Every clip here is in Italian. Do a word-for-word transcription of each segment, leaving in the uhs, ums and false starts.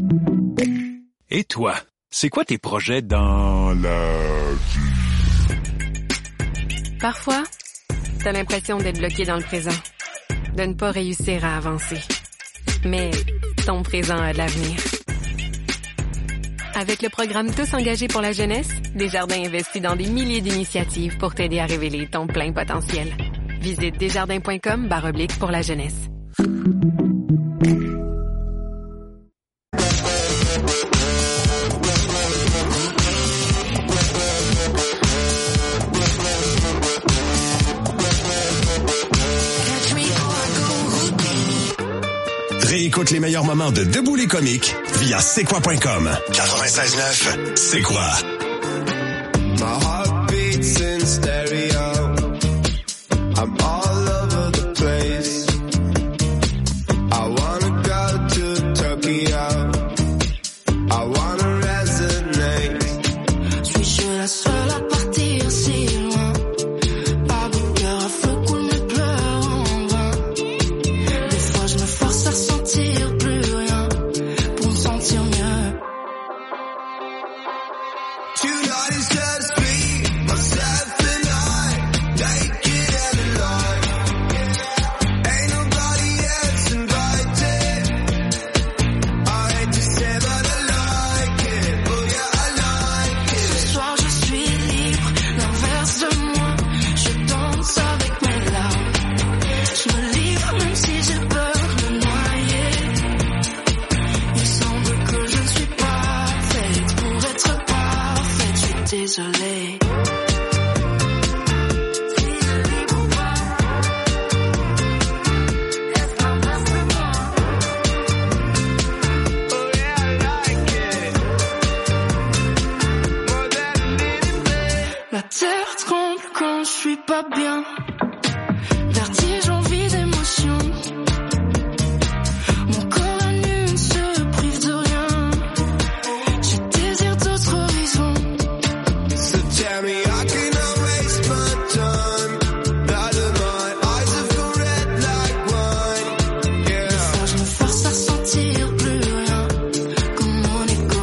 Et toi, c'est quoi tes projets dans la vie? Parfois, t'as l'impression d'être bloqué dans le présent, de ne pas réussir à avancer. Mais ton présent a de l'avenir. Avec le programme Tous engagés pour la jeunesse, Desjardins investit dans des milliers d'initiatives pour t'aider à révéler ton plein potentiel. Visite desjardins.com barre oblique pour la jeunesse. Réécoute les meilleurs moments de Debout les comiques via c'est quoi point com. quatre-vingt-seize neuf, c'est quoi? My heart beats in stereo. I'm all over the place. I wanna go to Tokyo. I wanna resonate. Suis-je la seule à partir si loin? Pas de cœur à feu coule mes pleurs en vain. Des fois je me force à ressentir plus rien pour me sentir mieux. Tonight is just me, myself and I, naked and alive. Ain't nobody else invited. I hate to say but I like it, oh yeah I like it. Ce soir je suis libre, l'inverse de moi. Je danse avec mes larmes. Je me livre même si j'ai peur de me noyer. Il semble que je ne suis pas faite pour être parfaite. Je suis désolée. La terre tremble quand je suis pas bien. Vertige, envie d'émotion. Mon corps à nu ne se prive de rien. Je désire d'autres horizons. So tell me I cannot waste my time. Now that my eyes have gone red like wine. Yeah. Fois je me force à ressentir plus rien comme mon écho.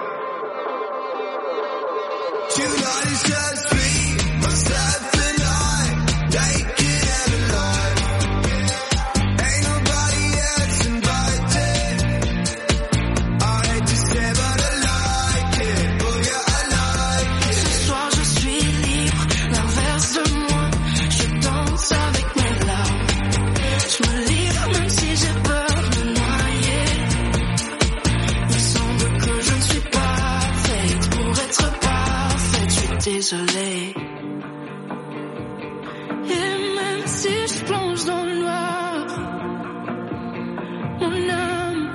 Tonight is just me, myself and I, naked and alive. Ain't nobody else invited. I hate to say but I like it, oh yeah I like it. Ce soir je suis libre, l'inverse de moi. Je danse avec mes larmes. Je me livre même si j'ai peur de me noyer. Il semble que je ne suis pas faite pour être parfaite. Je suis désolée. Et même si je plonge dans le noir, mon âme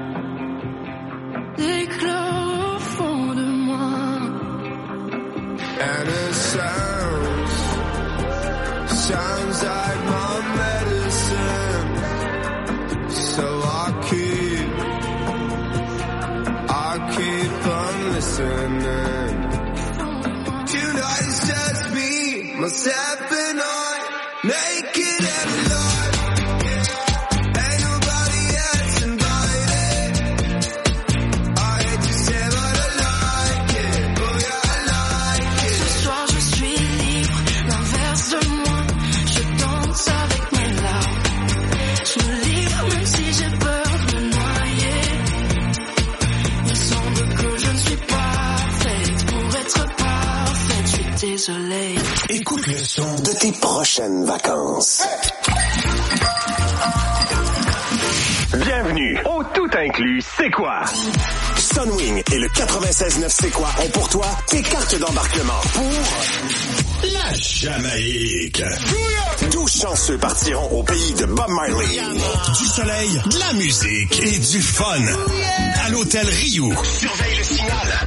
éclore au fond de moi. And it sounds, sounds like my medicine. So I keep, I keep on listening. Tonight is just me, myself and I, naked and alive. Ain't nobody else invited. I hate to say but I like it, oh yeah I like it. Ce soir je suis libre, l'inverse de moi. Je danse avec mes larmes. Je me livre même si j'ai peur de me noyer. Il semble que je ne suis pas faite pour être parfaite. Je suis désolée. Écoute le son de tes prochaines vacances. Bienvenue au Tout inclus, c'est quoi? Sunwing et le quatre-vingt-seize neuf C'est quoi ont pour toi tes cartes d'embarquement pour la Jamaïque. douze chanceux partiront au pays de Bob Marley. Du soleil, de la musique et du fun. À l'hôtel Rio. Surveille le signal.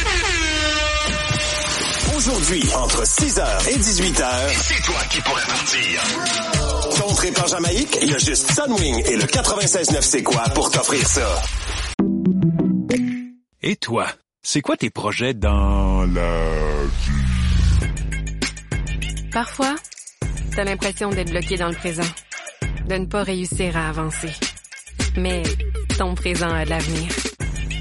Aujourd'hui, entre six heures et dix-huit heures, C'est toi qui pourrais partir. ton trip en Jamaïque, il y a juste Sunwing et le quatre-vingt-seize neuf C'est quoi pour t'offrir ça. Et toi, c'est quoi tes projets dans la vie? Parfois, t'as l'impression d'être bloqué dans le présent, de ne pas réussir à avancer. Mais ton présent a de l'avenir.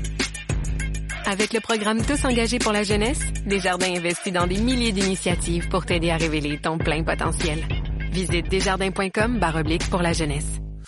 Avec le programme Tous engagés pour la jeunesse, Desjardins investit dans des milliers d'initiatives pour t'aider à révéler ton plein potentiel. Visite desjardins.com barre oblique pour la jeunesse.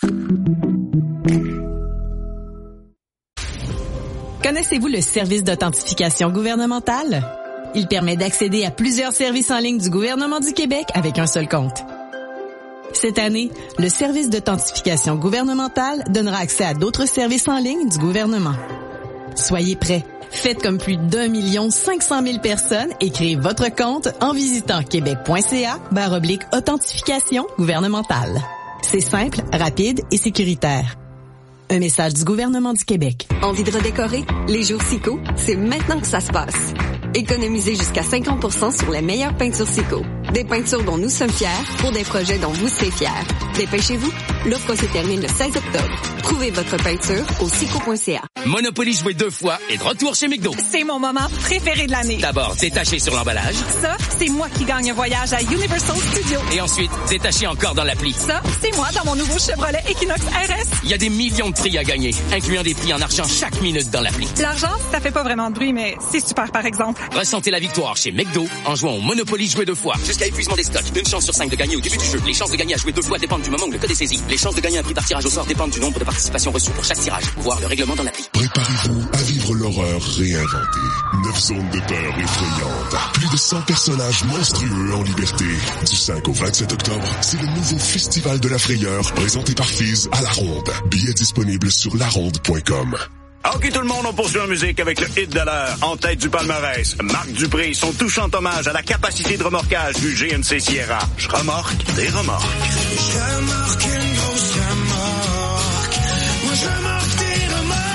Connaissez-vous le service d'authentification gouvernementale? Il permet d'accéder à plusieurs services en ligne du gouvernement du Québec avec un seul compte. Cette année, le service d'authentification gouvernementale donnera accès à d'autres services en ligne du gouvernement. Soyez prêts. Faites comme plus d'un million cinq cent mille personnes et créez votre compte en visitant québec.ca barre oblique authentification gouvernementale. C'est simple, rapide et sécuritaire. Un message du gouvernement du Québec. Envie de redécorer? Les jours Sico, c'est maintenant que ça se passe. Économisez jusqu'à cinquante pour cent sur les meilleures peintures Sico. Des peintures dont nous sommes fiers pour des projets dont vous serez fiers. Dépêchez-vous, l'offre se termine le seize octobre. Trouvez votre peinture au sico point c a. Monopoly joué deux fois et de retour chez McDo. C'est mon moment préféré de l'année. D'abord, détaché sur l'emballage. Ça, c'est moi qui gagne un voyage à Universal Studios. Et ensuite, détaché encore dans l'appli. Ça, c'est moi dans mon nouveau Chevrolet Equinox R S. Il y a des millions de prix à gagner, incluant des prix en argent chaque minute dans l'appli. L'argent, ça fait pas vraiment de bruit, mais c'est super par exemple. Ressentez la victoire chez McDo en jouant au Monopoly joué deux fois. Jusqu'à épuisement des stocks. Une chance sur cinq de gagner au début du jeu. Les chances de gagner à jouer deux fois dépendent du moment où le code est saisi. Les chances de gagner un prix par tirage au sort dépendent du nombre de participations reçues pour chaque tirage. Voir le règlement dans l'appli. Préparez-vous à vivre l'horreur réinventée. Neuf zones de peur effrayantes. Plus de cent personnages monstrueux en liberté. Du cinq au vingt-sept octobre, c'est le nouveau Festival de la Frayeur présenté par Fizz à La Ronde. Billets disponibles sur la ronde point com. Ok tout le monde, on poursuit en musique avec le hit de l'heure. En tête du palmarès, Marc Dupré, son touchant hommage à la capacité de remorquage du G M C Sierra. Je remorque des remorques. Je remorque une grosse remorque. Moi je remorque des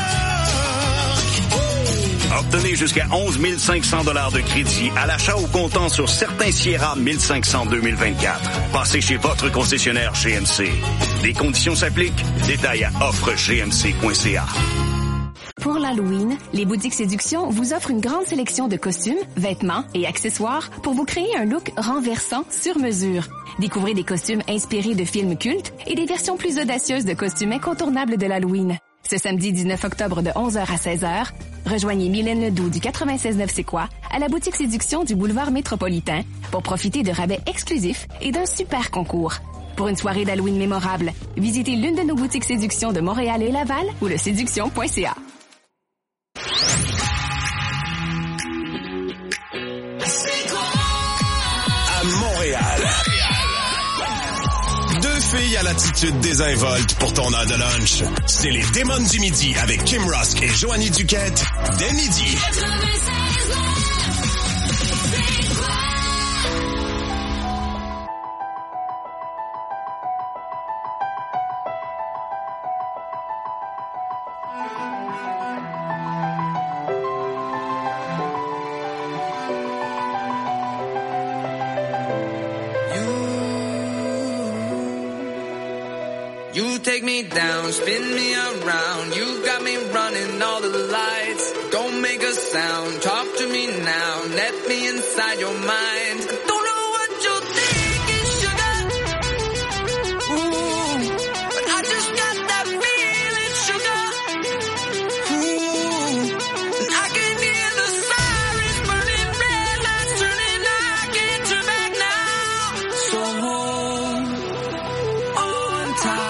remorques. Obtenez jusqu'à onze mille cinq cents dollars de crédit à l'achat au comptant sur certains Sierra mille cinq cents deux mille vingt-quatre. Passez chez votre concessionnaire G M C. Les conditions s'appliquent. Détails à offre g m c point c a. Pour l'Halloween, les boutiques Séduction vous offrent une grande sélection de costumes, vêtements et accessoires pour vous créer un look renversant sur mesure. Découvrez des costumes inspirés de films cultes et des versions plus audacieuses de costumes incontournables de l'Halloween. Ce samedi dix-neuf octobre de onze heures à seize heures, rejoignez Mylène Ledoux du quatre-vingt-seize neuf C'est quoi à la boutique Séduction du boulevard Métropolitain pour profiter de rabais exclusifs et d'un super concours. Pour une soirée d'Halloween mémorable, visitez l'une de nos boutiques Séduction de Montréal et Laval ou le séduction point c a. À Montréal. Deux filles à l'attitude désinvolte pour ton heure de lunch. C'est les Démons du Midi avec Kim Rusk et Joanie Duquette dès midi. You take me down, spin me around. You got me running all the lights. Don't make a sound, talk to me now. Let me inside your mind. Don't know what you're thinking, sugar. Ooh, but I just got that feeling, sugar. Ooh, and I can hear the sirens burning, red lights turning. I can't turn back now. So hold on tight.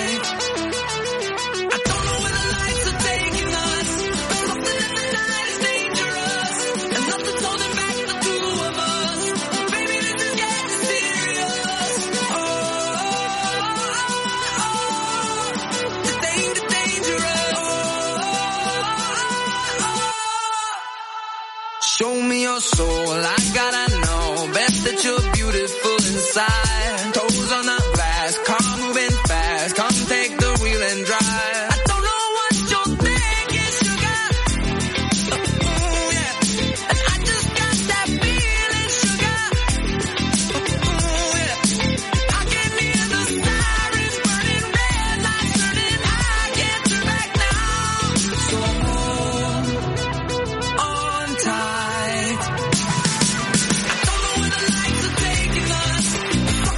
Show me your soul, I gotta know. Bet that you're beautiful inside. Toes on the glass, car moving fast. Come take the wheel and drive. I don't know what you're thinking, sugar. Ooh, yeah. And I just got that feeling, sugar. Ooh, yeah. I can hear the sirens burning, red lights turning. I can't turn back now. So hold on tight. I don't know where the lights are taking us.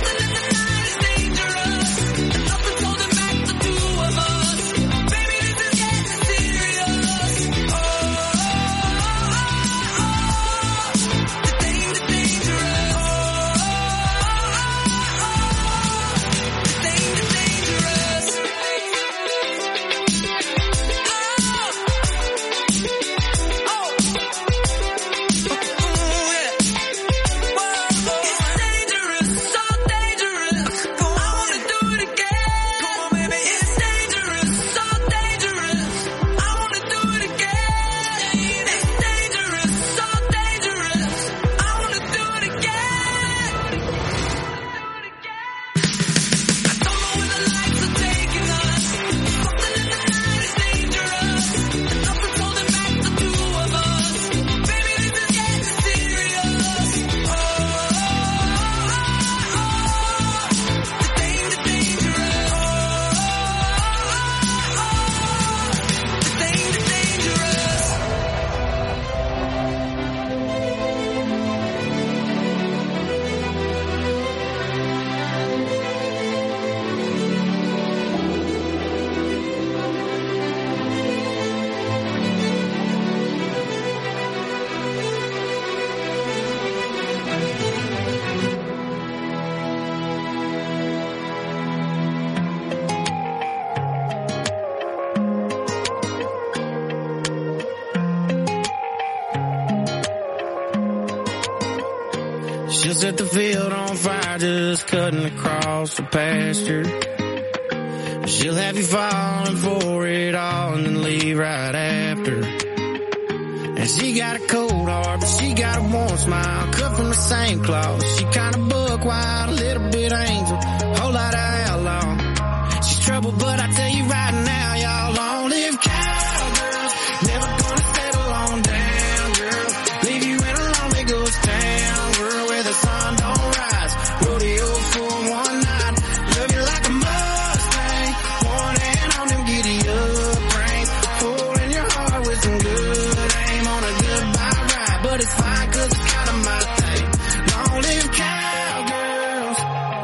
She'll set the field on fire just cutting across the pasture. She'll have you falling for it all and then leave right after. And she got a cold heart, but she got a warm smile, cut from the same cloth. She kinda buck wild, a little bit angel, whole lot of outlaw. She's trouble, but I tell you right now, y'all, long live cowgirls. Never gonna settle on down, girl. Leave you in a lonely ghost town, world where the sun don't rise. Rodeo for one night, love you like a Mustang. One hand on them giddy up reins, hole in your heart with some good aim on a goodbye ride. But it's fine 'cause it's kinda my thing. Long live cowgirls.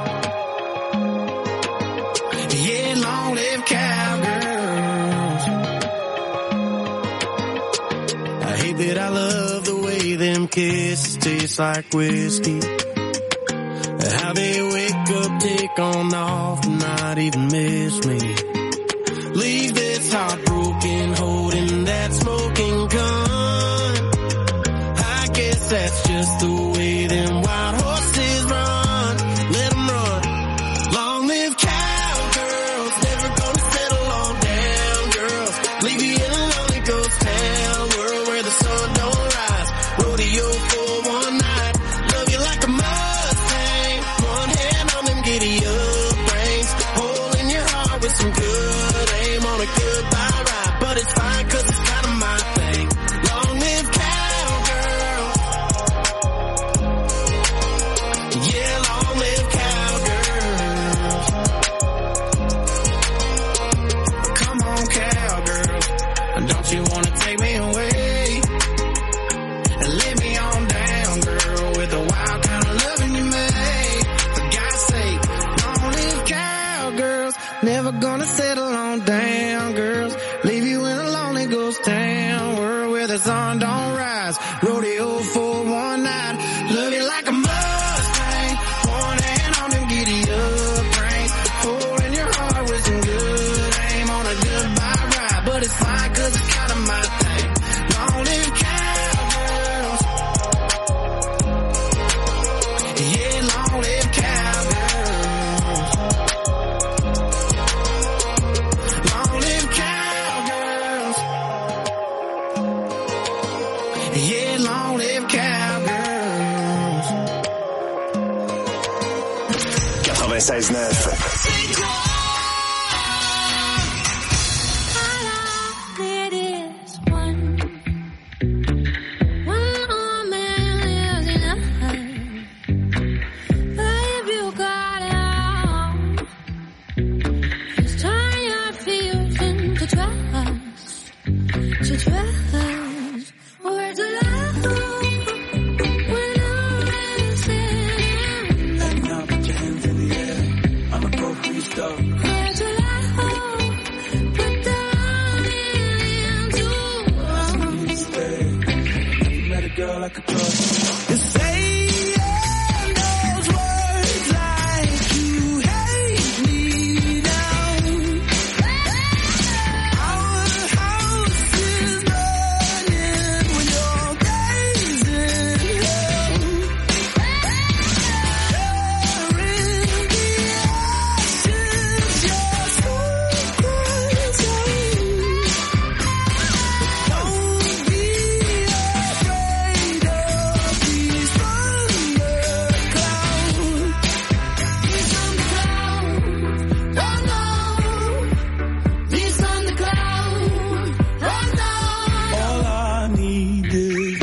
Yeah, long live cowgirls. I hate that I love the way them kisses taste like whiskey. How they wake up, take on off, and not even miss me. Leave this heart broken, holding that smoking gun. I guess that's just the way them wild horses run. Let them run. Long live cowgirls, never gonna settle on down, girls. Leave you in a lonely ghost town, world where the sun don't rise. Rodeo for one night, love you like a Mustang. One hand on them giddy up reins, hole in your heart with some good aim on a goodbye ride. But it's fine 'cause it's kinda my thing. Long live cowgirls. Yeah, long live cowgirls. Come on, cowgirls. Don't you wanna take me away and let me on down, girl, with the wild kind of loving you made. For God's sake, long live cowgirls. Never gonna settle on down, girls. Leave you in a lonely ghost town, world where the sun don't rise. Rodeo for one night, love you like a Mustang. One hand on them giddy up reins, hole in your heart with some good aim on a goodbye ride. But it's fine 'cause it's kinda my thing. Long live cowgirls. Yeah, long live cowgirls. Long live cowgirls. Yeah, long live cowgirls. quatre-vingt-seize neuf. It is one, one more man lives in a home. Babe, you got it all. Just turn your fears into trust, to trust. Words of love when I'm missing. Now put your hands in the air. I'ma go for your stuff. Words of love, put them into You met a girl I could trust. You say those words like you hate me now. Our house is burning when you're gazing hell. Sharing the ashes, your secret saying. Don't be afraid of these thunderclouds. these thunderclouds. Oh no, these thunderclouds. Oh no. All I need is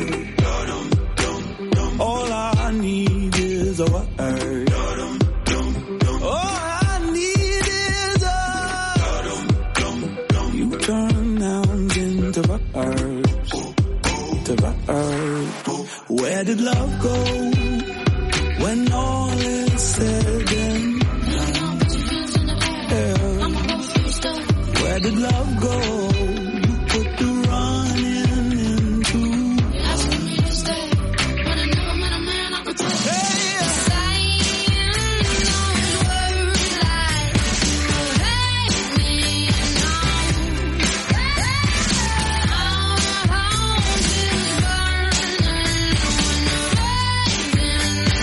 love. All I need is a word. All I need is a. You turn nouns into verbs. To verbs. Where did love go when all is said and done? Yeah. Where did love go? You put the running into. Asking me to stay when I never met a man I could trust. Saying those words like you hate me now. Our house is burning when the rain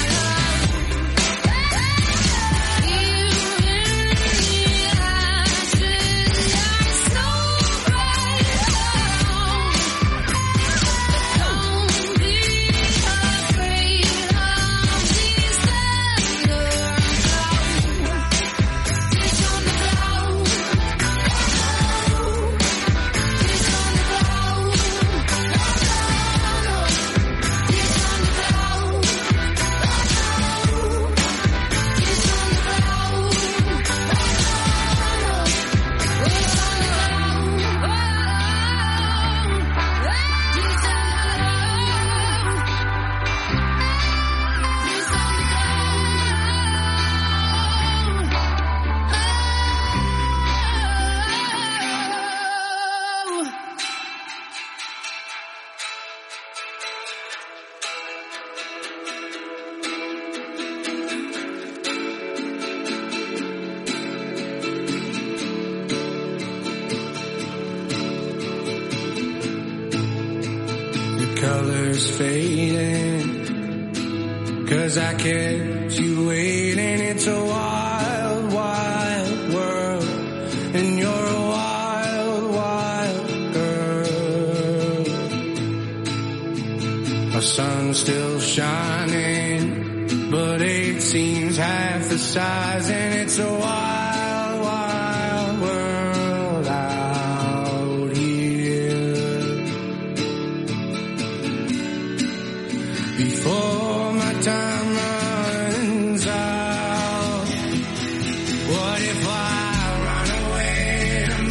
colors fading. 'Cause I kept you waiting. It's a wild, wild world, and you're a wild, wild girl. Our sun's still shining, but it seems half the size, and it's a wild, wild world out here. Before my time runs out, what if I run away to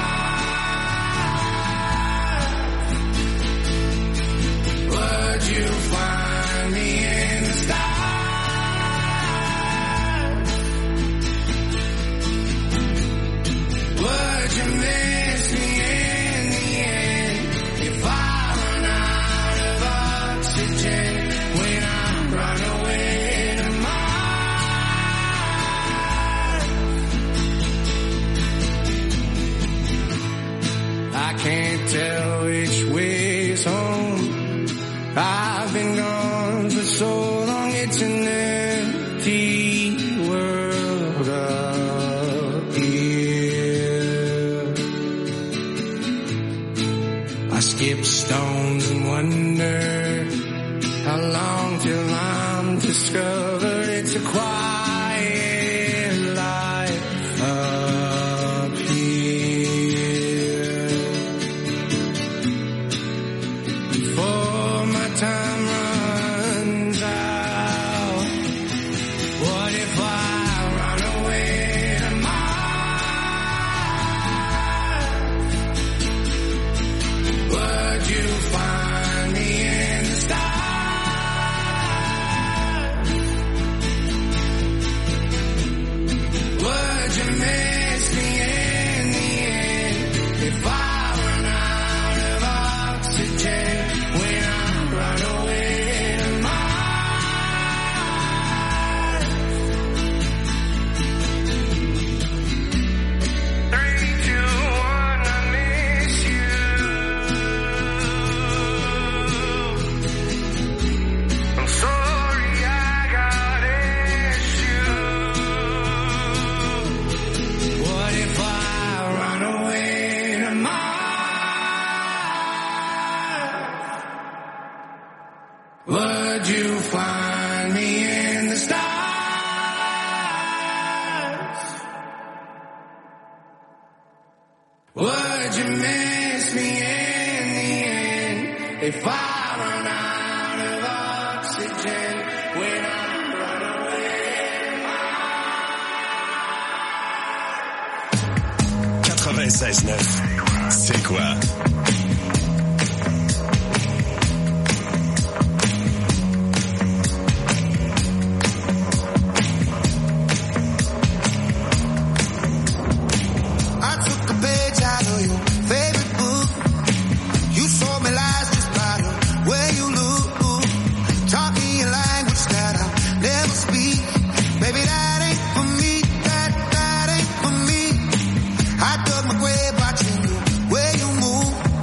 Mars? Would you find me in the stars? Would you miss me in the end if I run out of oxygen when I run away to Mars? I can't tell which way's home. I've been gone for so long, it's an empty world up here. I skip stones and wonder how long till I'm discovered. It's a quiet life up here. Before my time runs out, what if I run away to Mars? Would you find me in the stars? Would you miss me in the end if I run out of oxygen when I run away to Mars? Three, two, one, I miss you. I'm sorry I got issues. What if I run away to Mars? Would you find me in the stars? Would you miss me in the end if I run out of oxygen when I run away? quatre-vingt-seize neuf. C'est quoi? I took a page out of your favorite book. You sold me lies just by the way you look. Taught me a language that I'll never speak. Baby, that ain't for me. That, that ain't for me. I dug my grave watching the way you move.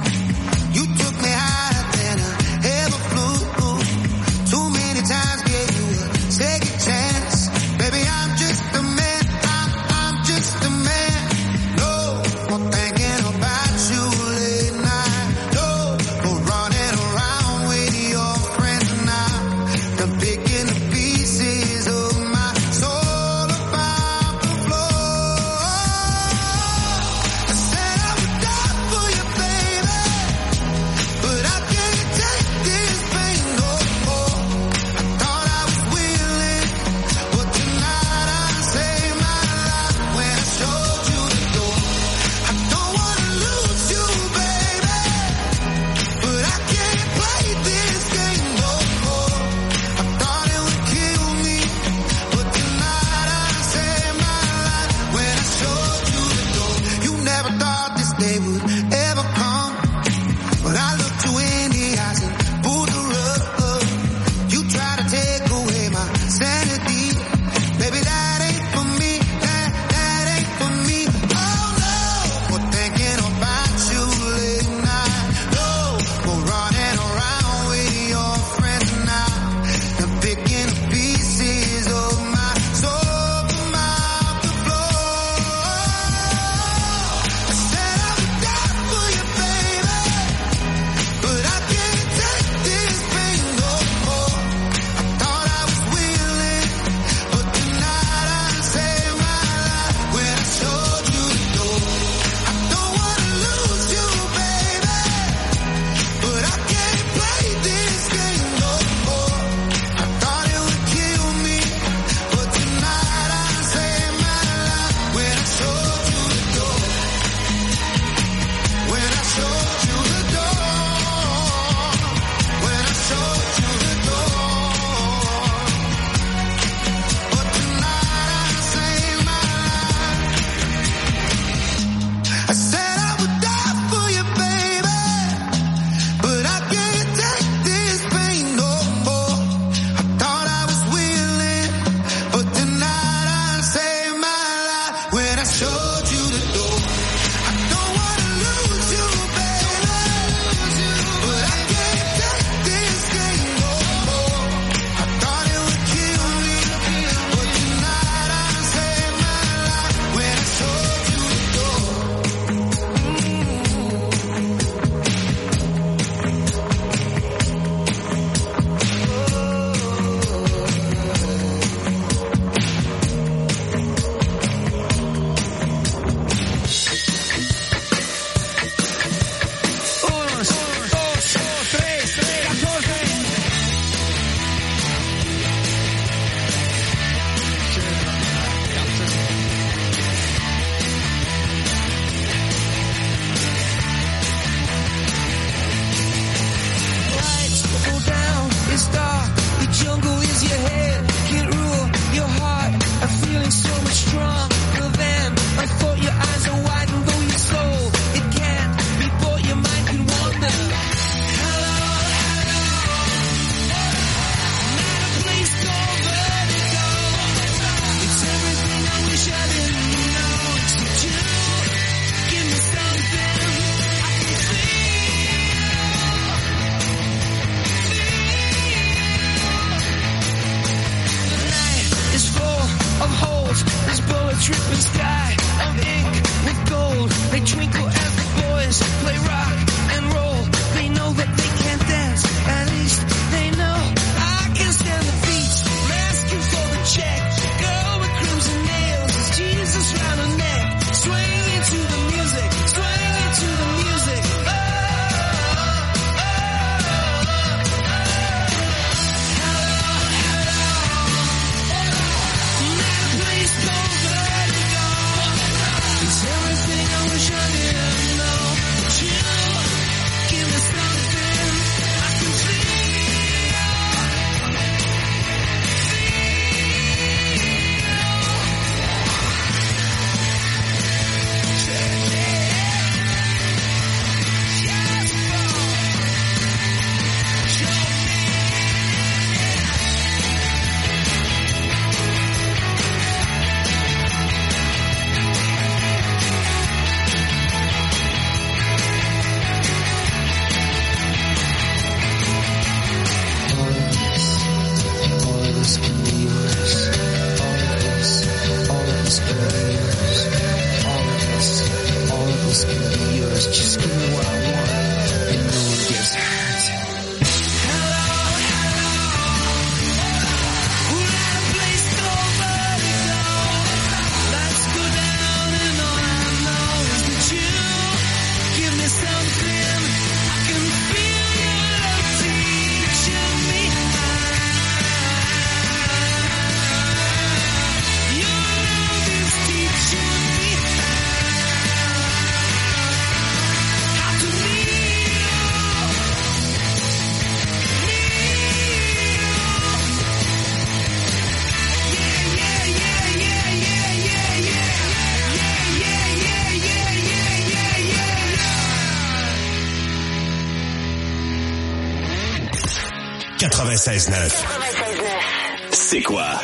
quatre-vingt-seize neuf. C'est quoi?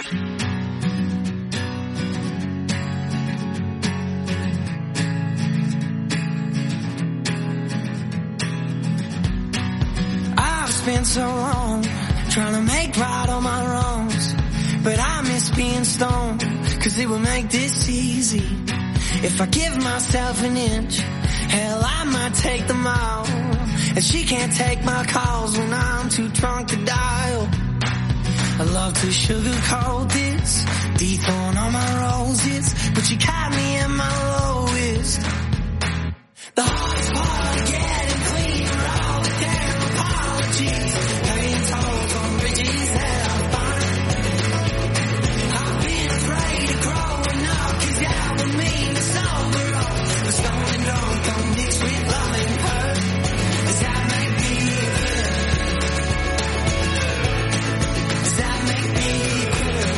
I've spent so long trying to make right all my wrongs, but I miss being stoned, cause it would make this easy. If I give myself an inch, hell, I might take them all. And she can't take my calls when I'm too drunk to dial. I love to sugarcoat this, dethorn all my roses, but she caught me in my lowest. The hardest part of getting clean are all the damn apologies, paying tolls on bridges that I find. I've been afraid of growing up, cause that would mean it's over all. But stoned and drunk don't mix with love and hurt. Does that make me bitter? Does that make me bitter?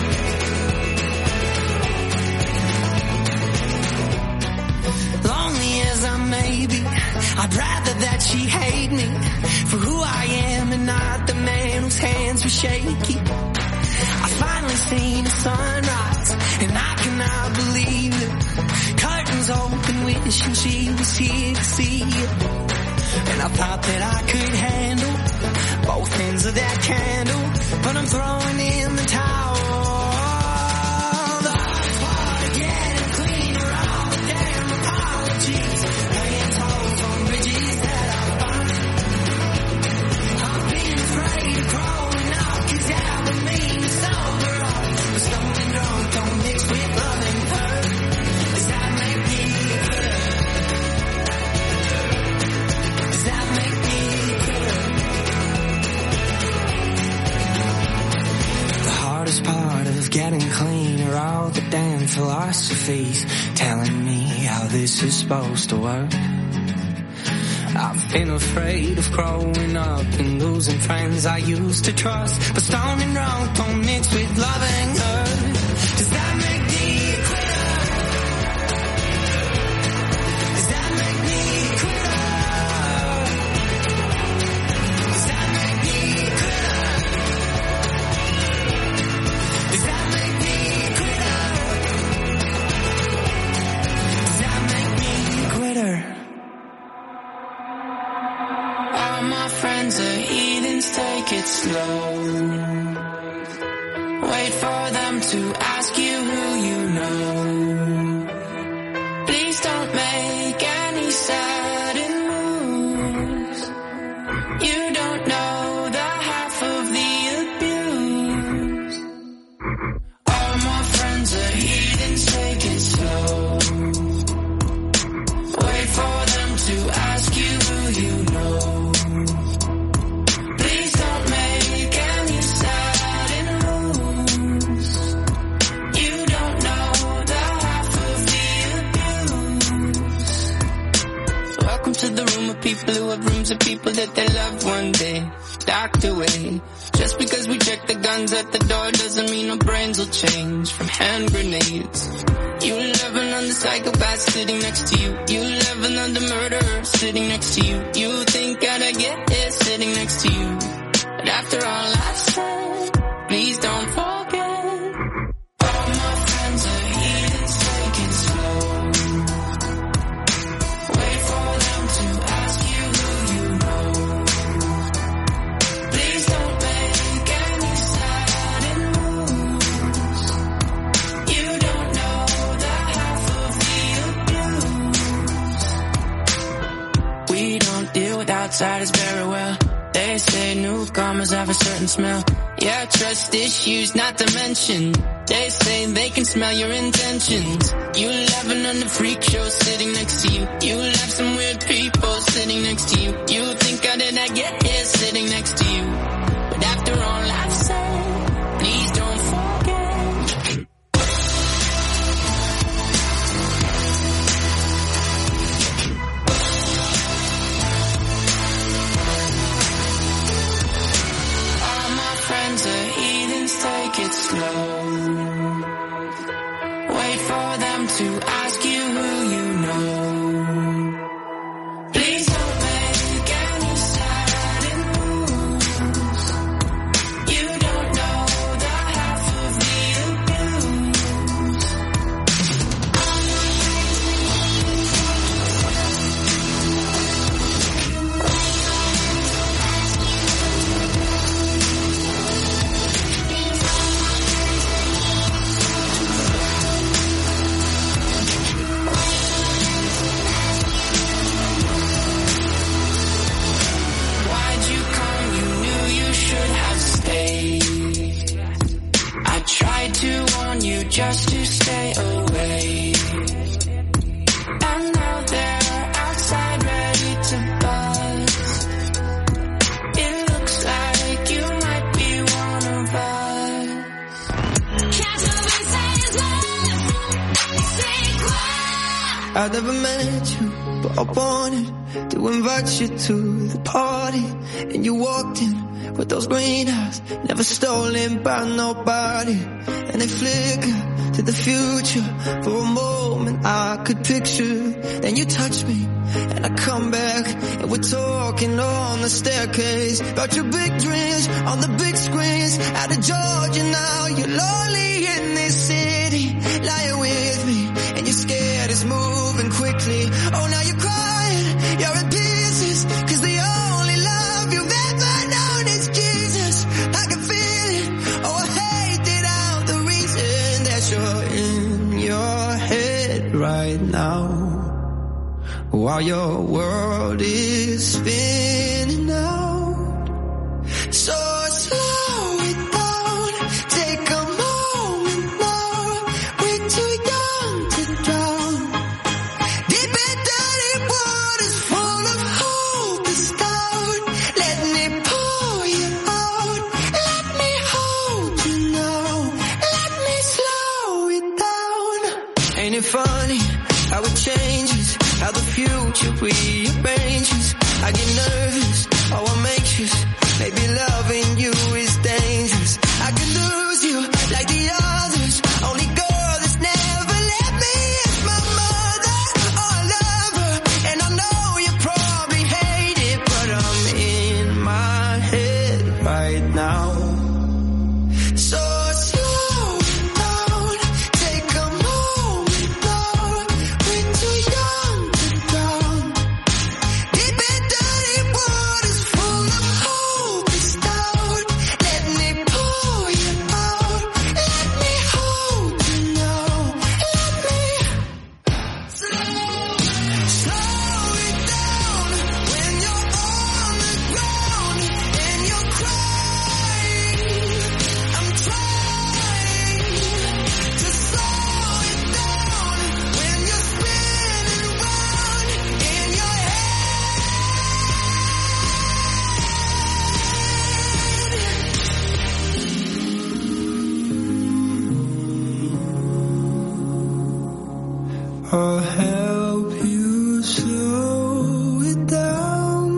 Lonely as I may be, I'd rather that she hate me for who I am and not the man whose hands were shaky. I finally seen the sunrise and I cannot believe it. Curtains open, wishing she was here to see it. And I thought that I could handle both ends of that candle, but I'm throwing in the towel. The hardest part of getting clean are all the damn apologies, paying tolls on bridges that I find. I've been afraid of growing up, cause that would mean it's over all. But stoned and drunk don't mix with love and hurt. Does that make me bitter? Does that make me bitter? The hardest part of getting clean are all the damn philosophies telling me how this is supposed to work. I've been afraid of growing up and losing friends I used to trust, but stoned and drunk don't mix with love and hurt. Does that make me a quitter? Does that make me a quitter? Does that make me a quitter? Does that make me a quitter? Does that make me a quitter? All my friends are heathens, take it slow. Wait for them to ask you who you know. Please don't make any sudden moves. You don't know the half of the abuse. All my friends are heathens, take it slow. Wait for them to ask you who you know. Please don't make any sudden moves. You don't know the half of the abuse. Welcome to the room of people who have rooms of people that they loved one day docked away. Just because we check the guns at the door doesn't mean our brains will change from hand grenades. You loving on the psychopath sitting next to you. You loving on the murderer sitting next to you. You think I'd get it sitting next to you. But after all I've said, please don't forget. All my friends are heathens, take it slow. Wait for them to ask you who you know. Please don't make any sudden moves. You don't know the half of the abuse. We don't deal with outsiders very well. They say newcomers have a certain smell. Yeah, trust issues not to mention. They say they can smell your intentions. You laughing on the freak show sitting next to you. You laugh some weird people sitting next to you. You think how did I get here sitting next to you? But after all I've said, please don't forget. All my friends are heathens, take it slow. Wait for them to ask you who you know. Please don't make any sudden moves. just to stay away. And now they're outside ready to bust. It looks like you might be one of us. I've never met you, but I wanted to invite you to the party. And you walked in with those green eyes, never stolen by nobody. And they flicker to the future. For a moment I could picture. Then you touch me, and I come back, and we're talking on the staircase about your big dreams on the big screens. Out of Georgia now, you're lonely in this city, lying with me, and you're scared it's moving quickly. Oh, now you're crying, you're in pieces, cause the only love you've ever known is Jesus. I can feel it, oh I hate it out, the reason that you're in your head right now, while your world is spinning out. So slow it down, take a moment now, we're too young to drown. Deep in dirty waters full of hope is down. Let me pull you out, let me hold you now, let me slow it down. Ain't it funny how it changes, how the future rearranges? I get nervous, oh I'm anxious, maybe loving you is dangerous. I could lose you like the others, only girl that's never let me is my mother. Oh I love her, and I know you probably hate it, but I'm in my head right now. So slow down, take a moment now, we're too young to drown. Deep in dirty waters full of hope is down. Let me pull you out, let me hold you now, let me slow, slow it down. When you're on the ground and you're crying, I'm trying to slow it down. When you're spinning round in your head. I'll help you slow it down.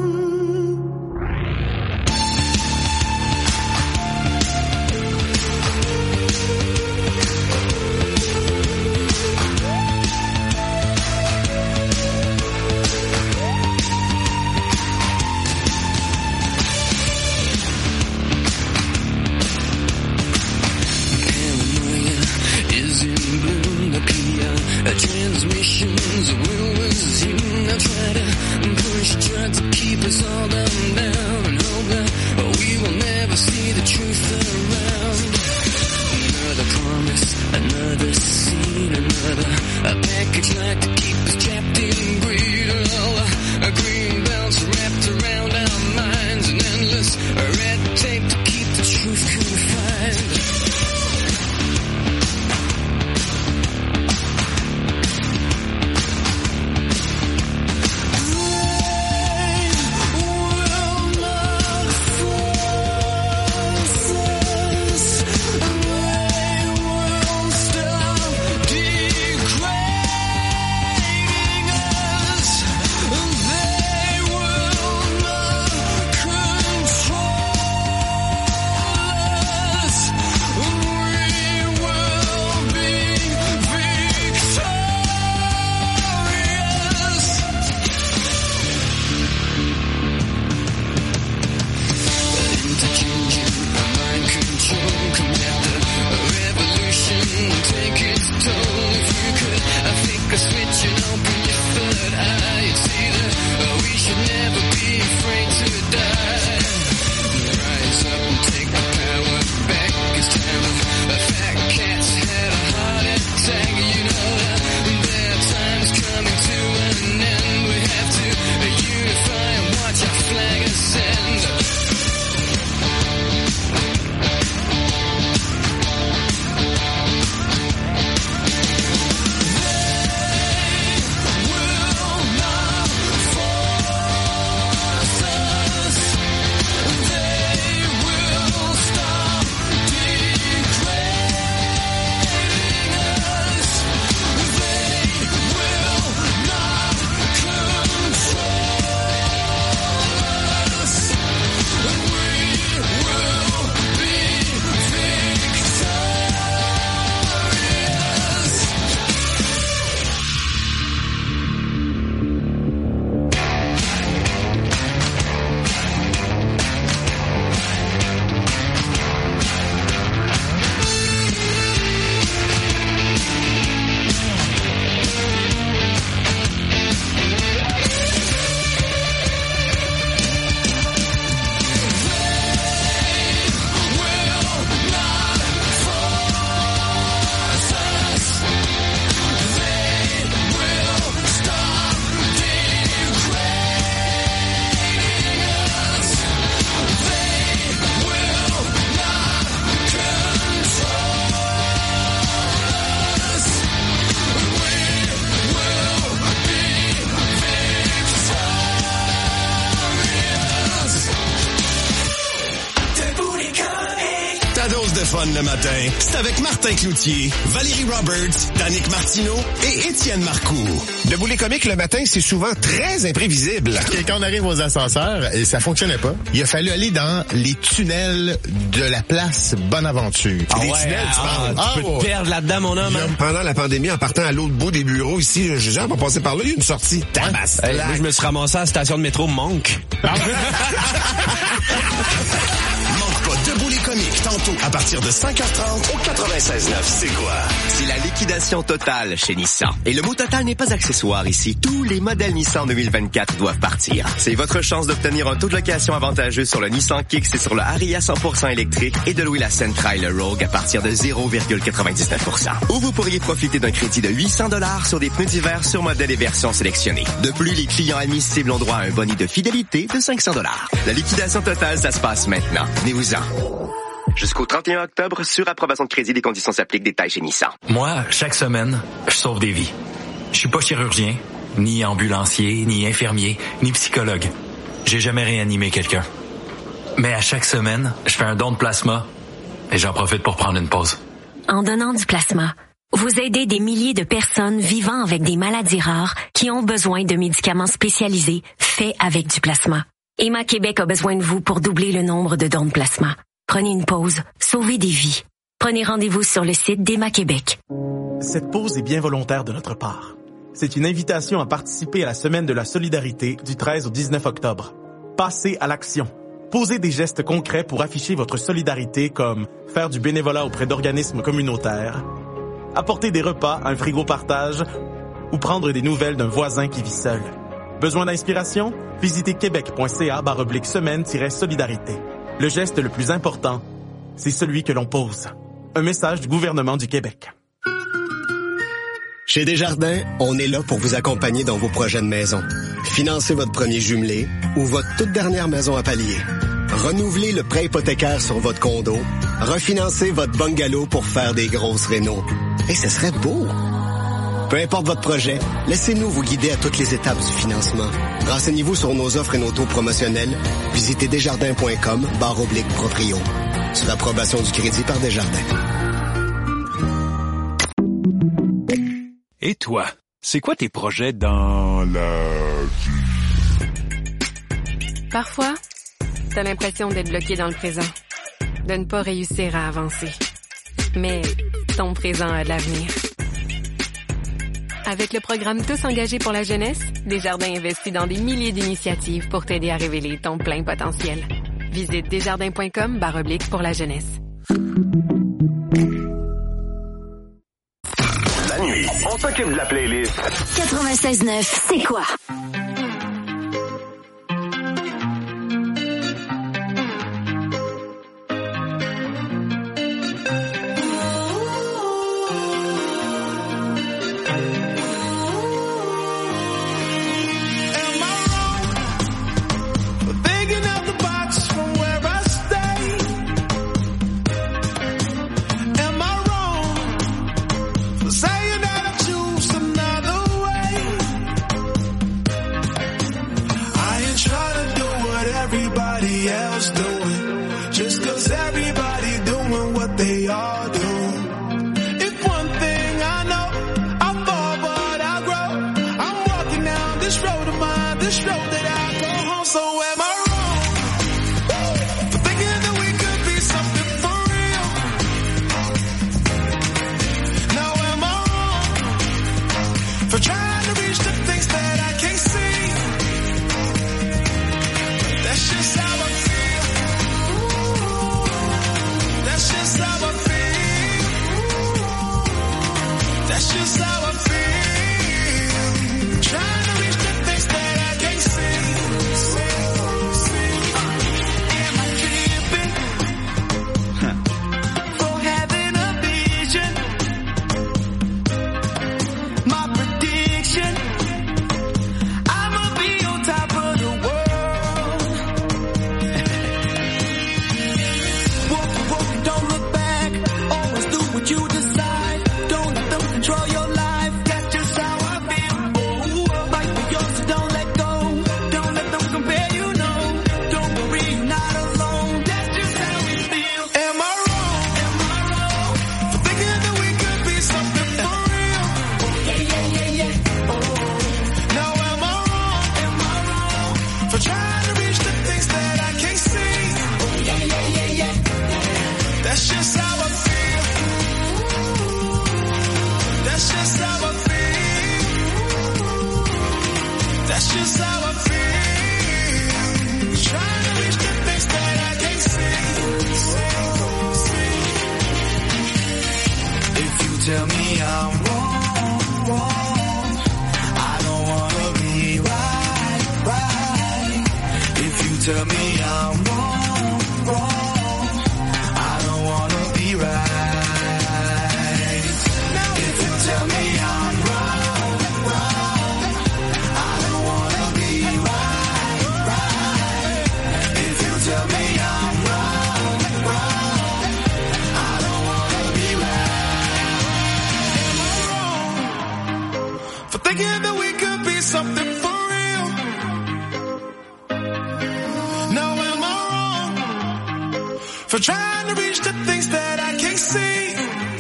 Paranoia is in bloom, the P I transmissions will resume. Now try to push drugs to keep us all down, down, and hope that we will never see the truth around. Another promise, another scene, another a package like to keep us trapped in greed. All a green belts wrapped around our minds, an endless red tape to keep the truth confined. Will le fun le matin, c'est avec Martin Cloutier, Valérie Roberts, Danick Martineau et Étienne Marcoux. Debout les comiques le matin, c'est souvent très imprévisible. Et quand on arrive aux ascenseurs, et ça fonctionnait pas, il a fallu aller dans les tunnels de la place Bonaventure. Ah les ouais, tunnels, tu ah, parles. tu peux oh, te perdre là-dedans, mon homme. Hein? Pendant la pandémie, en partant à l'autre bout des bureaux ici, j'ai jamais passé par là, il y a une sortie. Tabasse. Hey, moi, je me suis ramassé à la station de métro Monk. Manque pas Debout les comiques, tantôt, à partir de cinq heures trente au quatre-vingt-seize neuf. C'est quoi? C'est la liquidation totale chez Nissan. Et le mot total n'est pas accessoire ici. Tous les modèles Nissan deux mille vingt-quatre doivent partir. C'est votre chance d'obtenir un taux de location avantageux sur le Nissan Kicks et sur le Ariya cent pour cent électrique et de louer la Sentra et le Rogue à partir de zéro virgule quatre-vingt-dix-neuf pour cent. Ou vous pourriez profiter d'un crédit de huit cents dollars sur des pneus d'hiver sur modèles et versions sélectionnées. De plus, les clients admissibles ont droit à un boni de fidélité de cinq cents dollars. La liquidation totale, ça se passe maintenant. Venez-vous-en. Jusqu'au trente et un octobre, sur approbation de crédit, des conditions s'appliquent. Détails chez Nissan. Moi, chaque semaine, je sauve des vies. Je suis pas chirurgien, ni ambulancier, ni infirmier, ni psychologue. J'ai jamais réanimé quelqu'un. Mais à chaque semaine, je fais un don de plasma et j'en profite pour prendre une pause. En donnant du plasma, vous aidez des milliers de personnes vivant avec des maladies rares qui ont besoin de médicaments spécialisés faits avec du plasma. Emma Québec a besoin de vous pour doubler le nombre de dons de plasma. Prenez une pause, sauvez des vies. Prenez rendez-vous sur le site d'Emma Québec. Cette pause est bien volontaire de notre part. C'est une invitation à participer à la Semaine de la solidarité du treize au dix-neuf octobre. Passez à l'action. Posez des gestes concrets pour afficher votre solidarité comme faire du bénévolat auprès d'organismes communautaires, apporter des repas à un frigo partage ou prendre des nouvelles d'un voisin qui vit seul. Besoin d'inspiration? Visitez québec.ca barre oblique semaine-solidarité. Le geste le plus important, c'est celui que l'on pose. Un message du gouvernement du Québec. Chez Desjardins, on est là pour vous accompagner dans vos projets de maison. Financez votre premier jumelé ou votre toute dernière maison à palier. Renouvelez le prêt hypothécaire sur votre condo. Refinancez votre bungalow pour faire des grosses rénos. Et ce serait beau! Peu importe votre projet, laissez-nous vous guider à toutes les étapes du financement. Renseignez-vous sur nos offres et nos taux promotionnels. Visitez desjardins.com barre oblique proprio. Sur approbation du crédit par Desjardins. Et toi, c'est quoi tes projets dans la... Parfois, t'as l'impression d'être bloqué dans le présent, de ne pas réussir à avancer. Mais ton présent a de l'avenir. Avec le programme Tous engagés pour la jeunesse, Desjardins investit dans des milliers d'initiatives pour t'aider à révéler ton plein potentiel. Visite desjardins.com barre oblique pour la jeunesse. La nuit, on s'occupe de la playlist. quatre-vingt-seize neuf, c'est quoi? Saying that I choose another way. tell me I'm wrong, wrong, I don't wanna be right, right. If you tell me I'm wrong, wrong, I don't wanna be right. Now if you tell me I'm wrong, wrong, I don't wanna be right, right. If you tell me I'm wrong, wrong, I don't wanna be right. For thinking that we could be something for real. Now am I wrong for trying to reach the things that I can't see?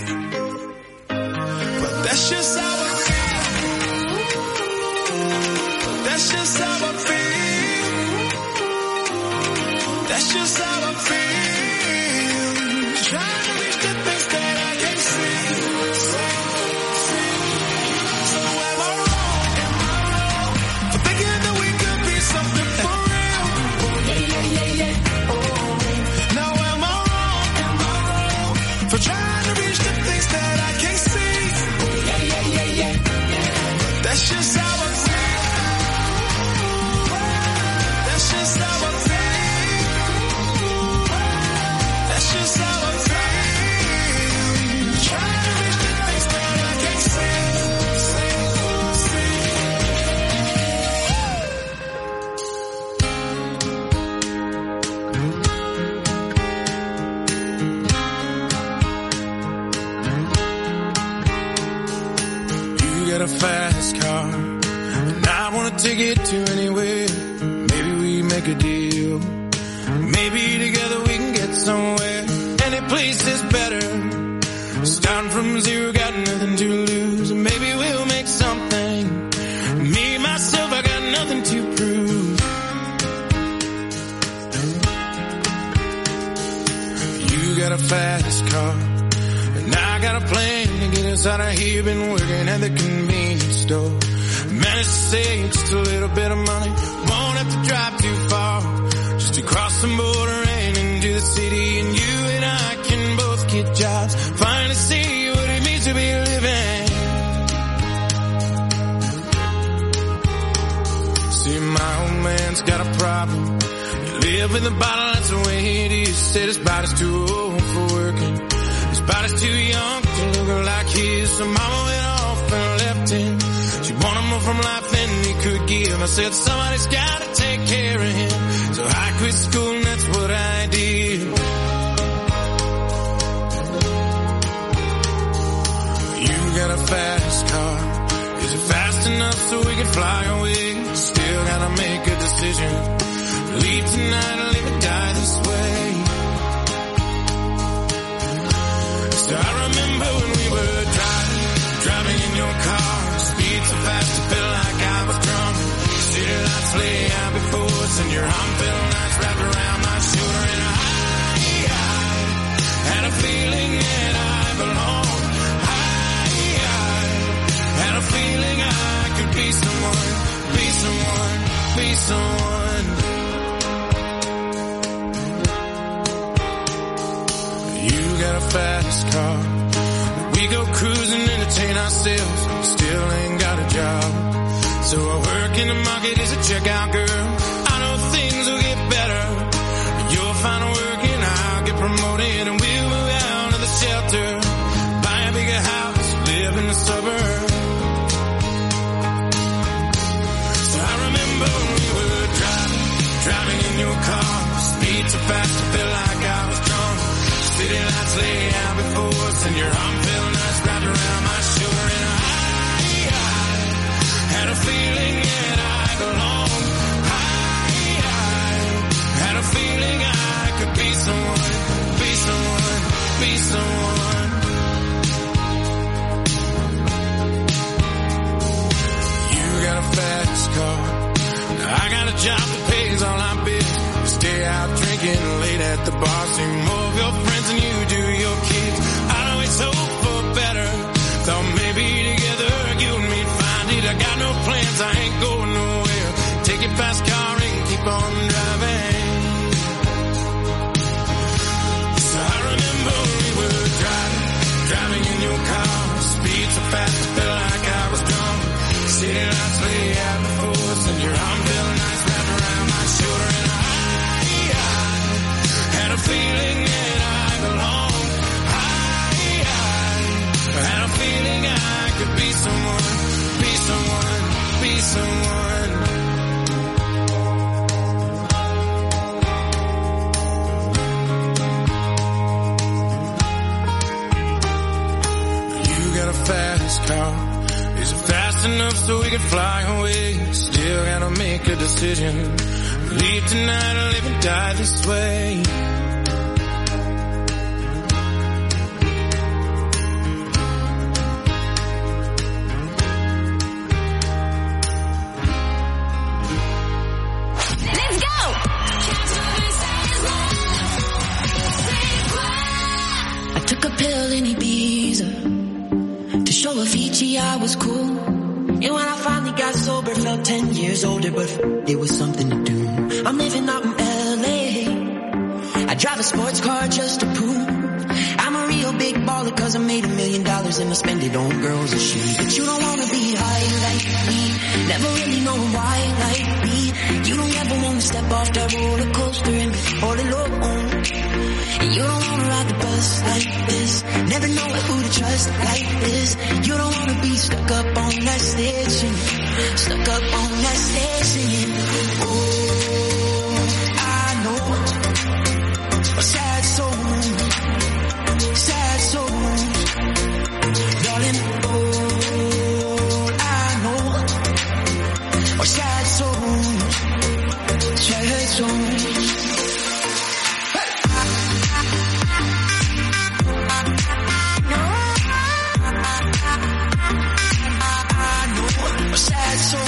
But that's just how I feel. That's just how I feel. That's just how I feel. Trying to reach the things that I can't see. So am I wrong? Am I wrong for thinking that we could be something for real? Yeah, yeah, yeah, yeah. Oh. Now am I wrong? Am I wrong for trying to reach the things that I can't see? Yeah, yeah, yeah, yeah. That's just how I feel. That's just how I feel. That's just how I feel. Trying to reach the things that I can't see. You got a fast car, and I wanna take it to anywhere. Maybe we make a deal. Maybe together we can get somewhere. Any place is better. Starting from zero, got nothing to lose. And maybe we'll make something. Me, myself, I got nothing to prove. You got a fast car, and I got a plan to get us out of here. Been working at the convenience store. Managed to save just a little bit of money. Won't have to drive too far. Just to cross the border and into the city. And you and I can both get jobs. Finally see what it means to be living. See, my old man's got a problem. You live in the bottle, that's the way it is. Said his body's too old for working. His body's too young to look like his. So mama went off and left him. She wanted more from life than he could give. I said somebody's gotta take care of him. So I quit school and that's what I did. You got a fast car. Is it fast enough so we can fly away? Still gotta make a decision. Leave tonight or live and die this way. So I remember when we were driving, driving in your car. Speed so fast it felt like I was drunk. City lights lay out before us and your arm felt nice wrapped around my shoulder. And I, I had a feeling that I belonged. I, I had a feeling I could be someone, be someone, be someone. You got a fast car. We go cruising, entertain ourselves. Still ain't got a job. So I work in the market as a checkout girl. I know things will get better. You'll find work and I'll get promoted. And we'll move out of the shelter. Buy a bigger house, live in the suburbs. So I remember when we were driving, driving in your car. Speed so fast it felt like I was drunk. City lights lay out before us and your arm felt nice wrapped around my shoulder. And I, I had a feeling that I belonged. I, I had a feeling I could be someone, be someone, be someone. You got a fast car. I got a job that pays all our bills. Stay out drinking late at the bar. See more of your friends than you do your kids. I always hope for better. Thought maybe together you and me'd find it. I got no plans, I ain't going nowhere. Take your fast car and keep on driving. So I remember we were driving, driving in your car. car. Is it fast enough so we can fly away? Still gotta make a decision. Leave tonight or live and die this way. Took a pill in Ibiza to show Avicii I was cool. And when I finally got sober, felt ten years older, but it was something to do. I'm living out in L A. I drive a sports car just to prove I'm a real big baller, cause I made a million dollars and I spend it on girls and shoes. But you don't wanna be high like me, never really know why like me. You don't ever wanna step off that roller coaster and be all alone. And you don't wanna ride the bus like this, never know who to trust like this. You don't wanna be stuck up on that stage singing, stuck up on that stage singing. Oh, I know a sad soul, sad soul, darling. Oh, I know a sad soul, sad soul. Sad soul.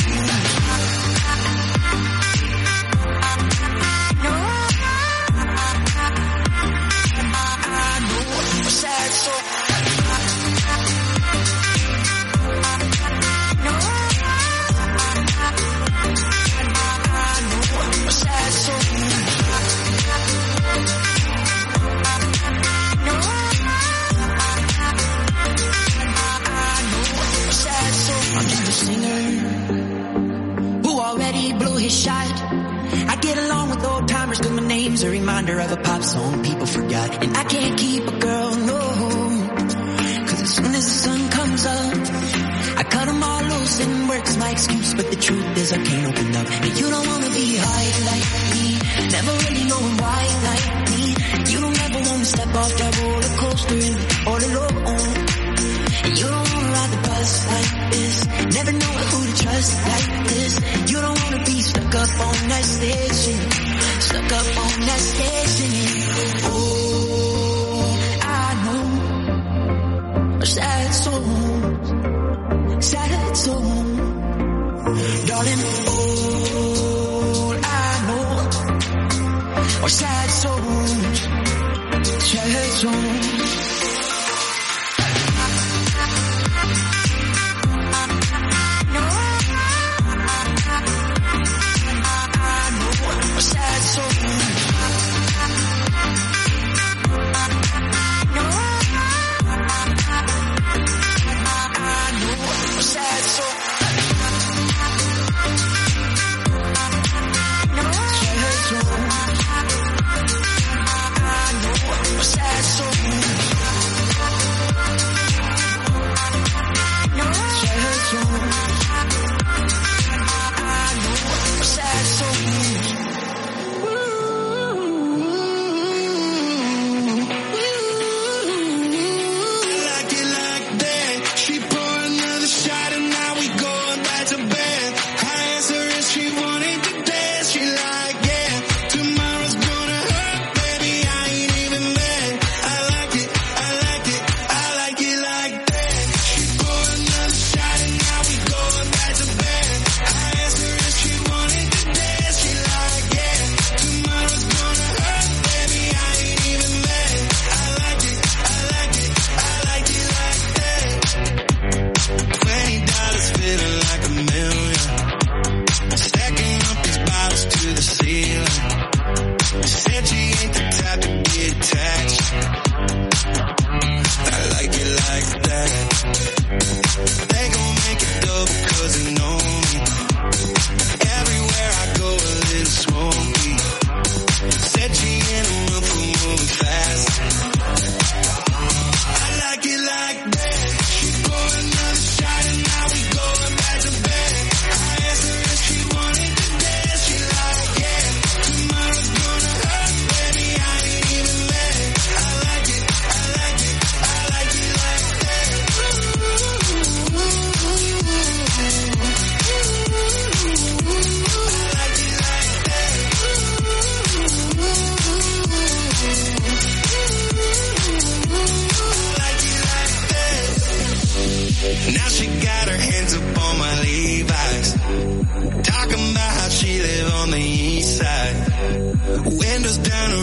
A reminder of a pop song people forgot. And I can't keep a girl, no, cause as soon as the sun comes up, I cut them all loose and work's my excuse. But the truth is I can't open up. And you don't wanna be high like me, never really knowing why like me. You don't ever wanna step off that roller coaster and be all alone. And you don't wanna ride the bus like this, never know who to trust like this. You don't wanna be stuck up on that stage singing, stuck up on that stage singing. Oh, I know a sad soul, sad soul, darling. Oh, I know a sad soul, sad soul.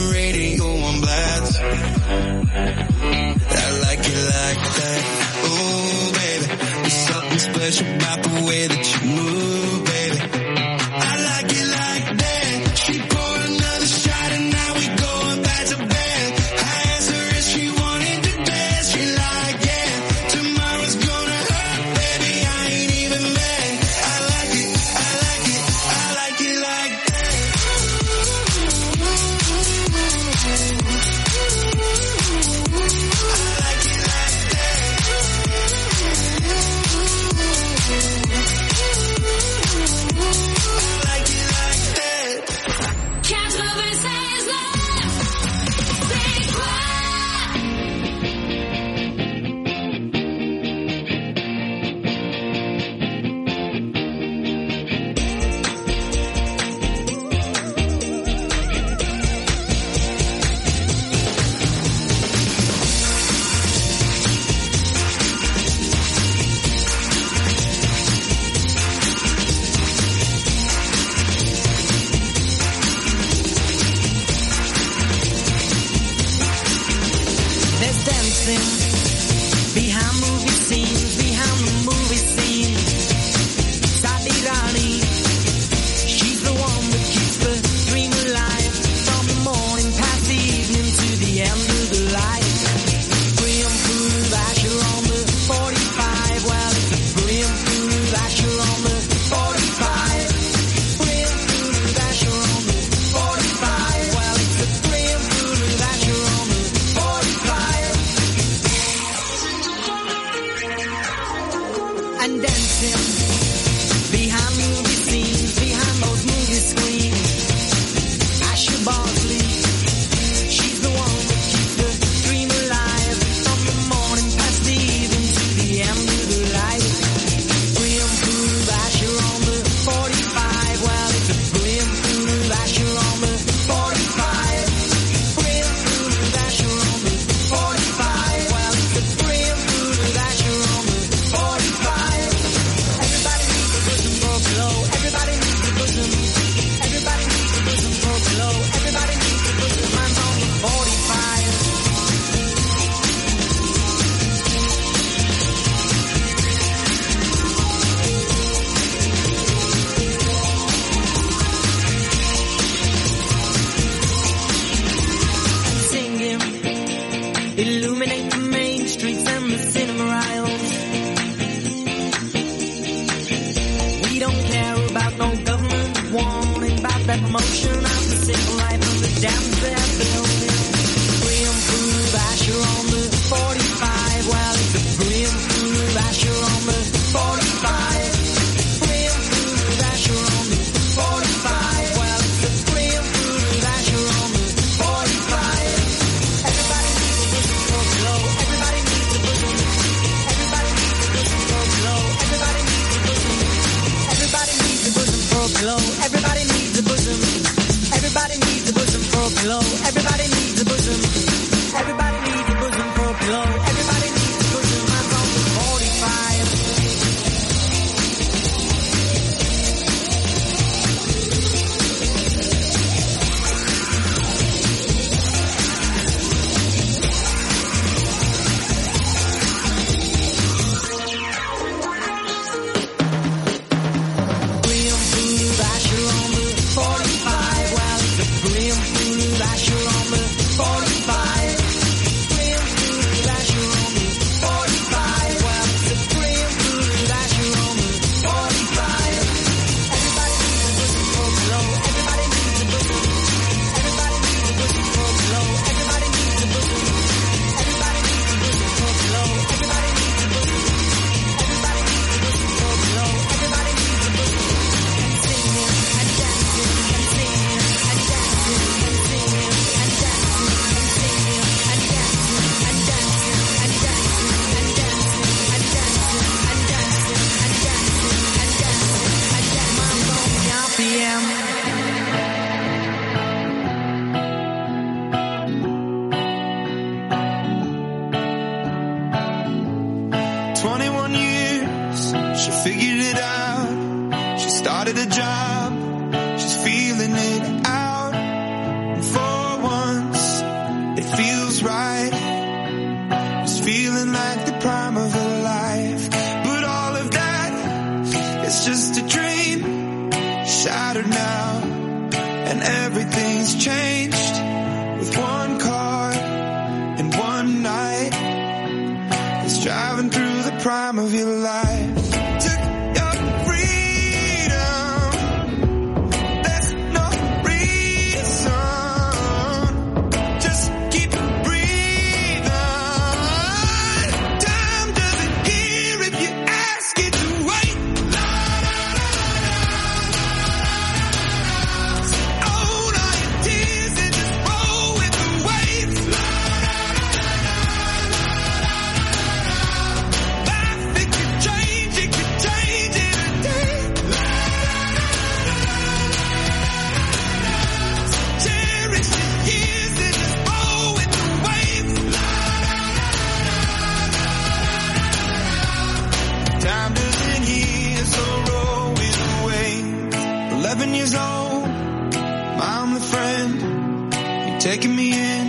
the radio on blast. I like it like that. Oh, baby, there's something special about the way that you move, baby. I like it like that. She poured another shot and now we going back to bed. I asked her if she wanted to dance. She like, yeah, tomorrow's gonna hurt, baby, I ain't even mad. I like it, I like it, I like it like that. Asher on the forty-five. changed with one car and one night. It's driving through the prime of your life. Took your freedom. There's no reason. Just keep breathing. Time doesn't care if you ask it to wait. Own all your tears and just roll with the waves. Life, it could change, it could change in a day. Cherish the years and just roll with the waves. Time doesn't heal, so roll with the waves. Eleven years old, I'm the friend. You're taking me in.